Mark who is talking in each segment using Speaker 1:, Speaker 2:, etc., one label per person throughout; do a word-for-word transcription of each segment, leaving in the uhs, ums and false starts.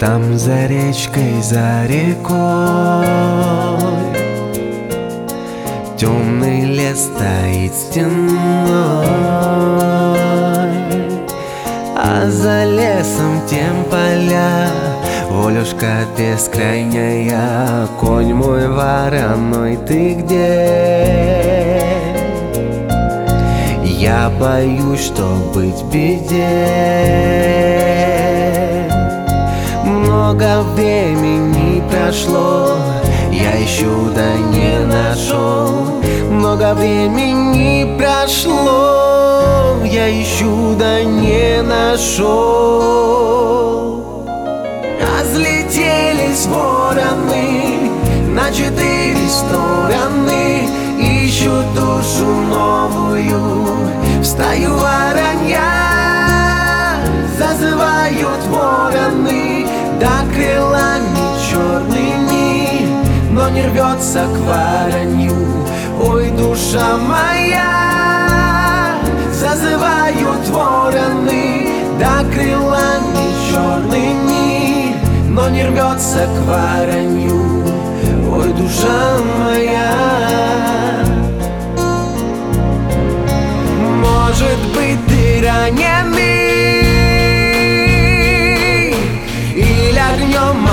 Speaker 1: Там за речкой, за рекой темный лес стоит стеной, а за лесом тем поля. Волюшка бескрайняя, конь мой вороной, ты где? Я боюсь, что быть в беде. Много времени прошло, я ищу, да не нашел. Много времени прошло, я ищу, да не нашел. Разлетелись вороны на четыре стороны, ищут душу новую в стаю воронья. Зазывают вороны, да крылами черными, но не рвется к воронью. Ой, душа моя, зазывают вороны, да крылами черными, но не рвется к воронью. Ой, душа моя. Может быть, ты раненый или огнем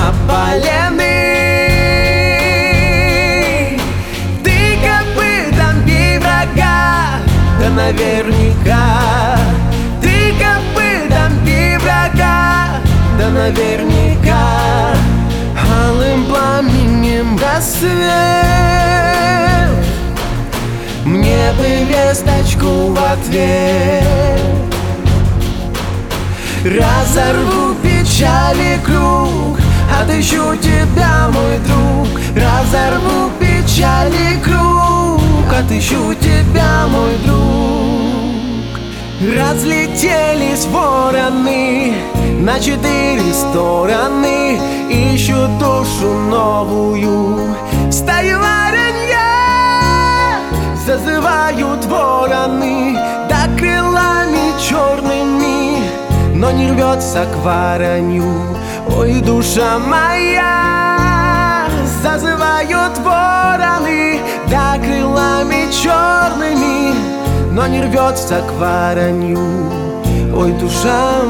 Speaker 1: опаленный. Ты копытом бей врага, да наверняка. Ты копытом бей врага, да наверняка. Алым пламенем рассвет, мне бы весточку в ответ. Разорву печали круг, отыщу тебя, мой друг. Разорву печали круг, отыщу тебя, мой друг. Разлетелись вороны на четыре стороны, ищут душу новую в стаю воронья. Зазывают вороны, да крылами черными, но не рвется к воронью. Ой, душа моя, зазывают вороны, да крылами черными, но не рвется к воронью. Ой, душа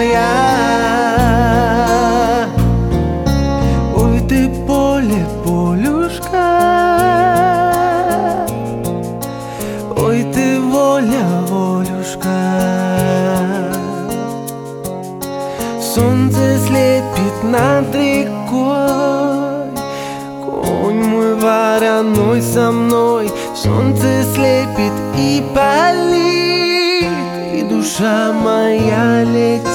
Speaker 1: моя. Ой, ты поле, полюшка, ой, ты воля, волюшка. Солнце слепит над рекой, конь мой вороной со мной. Солнце слепит и палит, и душа моя летит.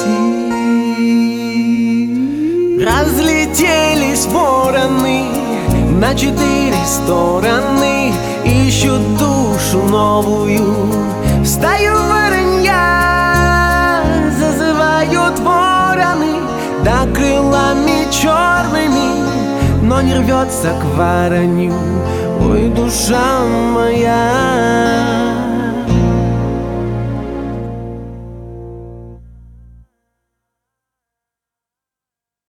Speaker 1: Разлетелись вороны на четыре стороны, ищут душу новую в стаю воронья. Зазывают вороны, да крылами черными, но не рвется к воронью. Ой, душа моя.